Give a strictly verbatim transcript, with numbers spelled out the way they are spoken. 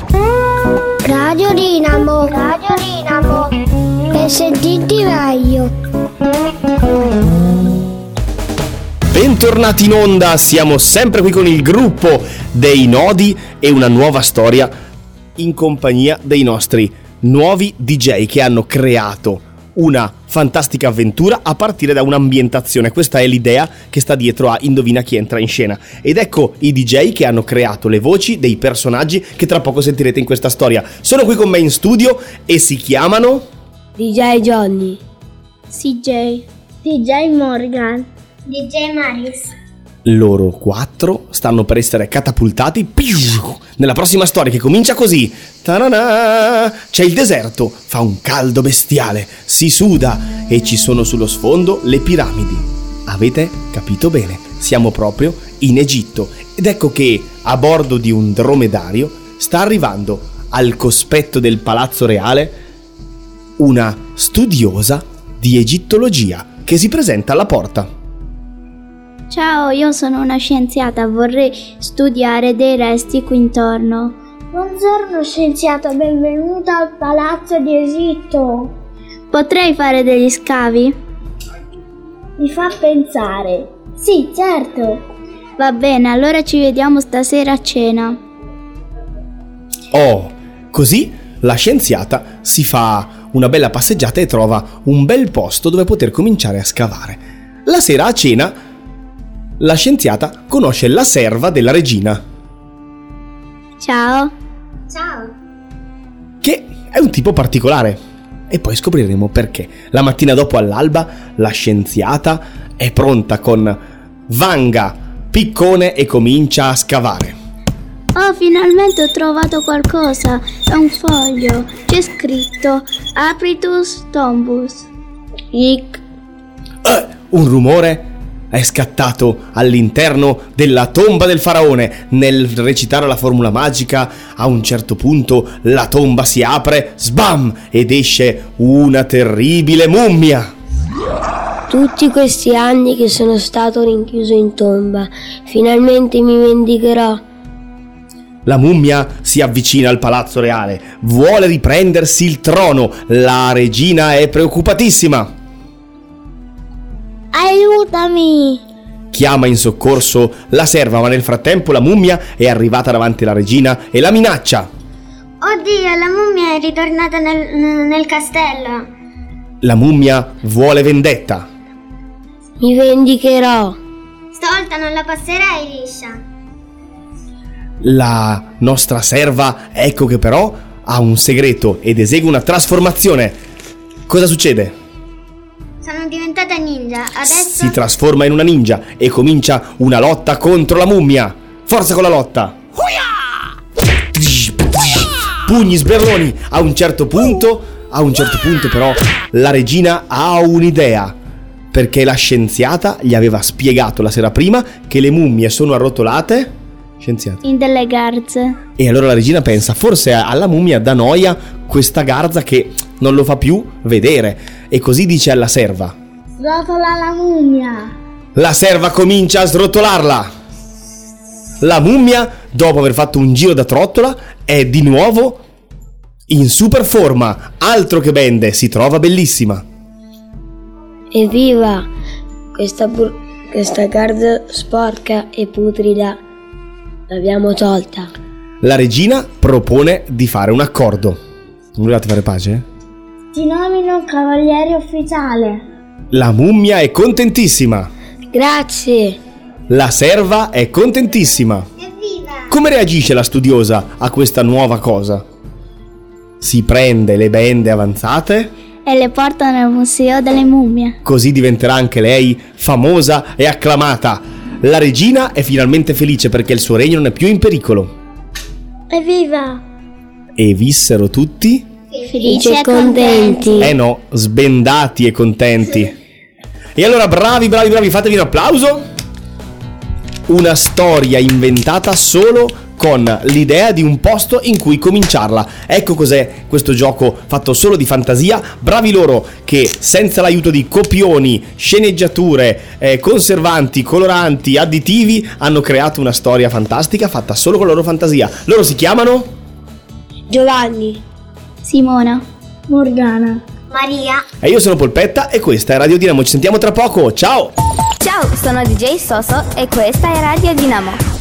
Radio Dinamo, Radio Dinamo, per sentirti meglio. Bentornati in onda, siamo sempre qui con il gruppo dei Nodi e una nuova storia in compagnia dei nostri nuovi D J che hanno creato una fantastica avventura a partire da un'ambientazione. Questa è l'idea che sta dietro a Indovina chi entra in scena. Ed ecco i D J che hanno creato le voci dei personaggi che tra poco sentirete in questa storia. Sono qui con me in studio e si chiamano D J Johnny, C J, D J Morgan, D J Maris. Loro quattro stanno per essere catapultati piu, nella prossima storia che comincia così. Ta-da-da! C'è il deserto, fa un caldo bestiale, si suda e ci sono sullo sfondo le piramidi. Avete capito bene, siamo proprio in Egitto. Ed ecco che a bordo di un dromedario sta arrivando al cospetto del palazzo reale una studiosa di egittologia che si presenta alla porta. Ciao, io sono una scienziata, vorrei studiare dei resti qui intorno. Buongiorno scienziato, benvenuta al palazzo di Egitto. Potrei fare degli scavi? Mi fa pensare. Sì, certo. Va bene, allora ci vediamo stasera a cena. Oh, così la scienziata si fa una bella passeggiata e trova un bel posto dove poter cominciare a scavare. La sera a cena la scienziata conosce la serva della regina. Ciao. Ciao. Che è un tipo particolare. E poi scopriremo perché. La mattina dopo all'alba la scienziata è pronta con vanga, piccone e comincia a scavare. Oh, finalmente ho trovato qualcosa. È un foglio. C'è scritto Apritus Tombus. Ic. Eh, un rumore è scattato all'interno della tomba del faraone. Nel recitare la formula magica, a un certo punto la tomba si apre, sbam, ed esce una terribile mummia. tutti questi anni che sono stato rinchiuso in tomba, finalmente mi vendicherò. La mummia si avvicina al palazzo reale, vuole riprendersi il trono. La regina è preoccupatissima. Aiutami! Chiama in soccorso la serva, ma nel frattempo la mummia è arrivata davanti alla regina e la minaccia. Oddio, la mummia è ritornata nel, nel castello. La mummia vuole vendetta. Mi vendicherò. Stavolta non la passerai liscia. La nostra serva, ecco che però ha un segreto ed esegue una trasformazione. Cosa succede? Sono diventata ninja, adesso... Si trasforma in una ninja e comincia una lotta contro la mummia. Forza con la lotta! Pugni, sberloni. A un certo punto, a un certo punto però, la regina ha un'idea. Perché la scienziata gli aveva spiegato la sera prima che le mummie sono arrotolate... Scienziata. In delle garze. E allora la regina pensa, forse alla mummia dà noia questa garza che non lo fa più vedere. E così dice alla serva: Srotola la mummia. La serva comincia a srotolarla. La mummia, dopo aver fatto un giro da trottola, è di nuovo in super forma. Altro che bende, si trova bellissima. Evviva! Questa, pur- questa garza sporca e putrida l'abbiamo tolta. La regina propone di fare un accordo. Non volete fare pace? Ti nomino cavaliere ufficiale. La mummia è contentissima. Grazie. La serva è contentissima. Evviva! Come reagisce la studiosa a questa nuova cosa? Si prende le bende avanzate E le porta nel museo delle mummie. così diventerà anche lei famosa e acclamata. La regina è finalmente felice perché il suo regno non è più in pericolo. Evviva! E vissero tutti? Felici e contenti. Eh no, sbendati e contenti. E allora bravi, bravi, bravi, fatevi un applauso. Una storia inventata solo con l'idea di un posto in cui cominciarla. Ecco cos'è questo gioco fatto solo di fantasia. Bravi loro che senza l'aiuto di copioni, sceneggiature, eh, conservanti, coloranti, additivi hanno creato una storia fantastica fatta solo con la loro fantasia. Loro si chiamano? Giovanni. Simona. Morgana. Maria. E io sono Polpetta e questa è Radio Dinamo. Ci sentiamo tra poco. Ciao! Ciao, sono D J Soso e questa è Radio Dinamo.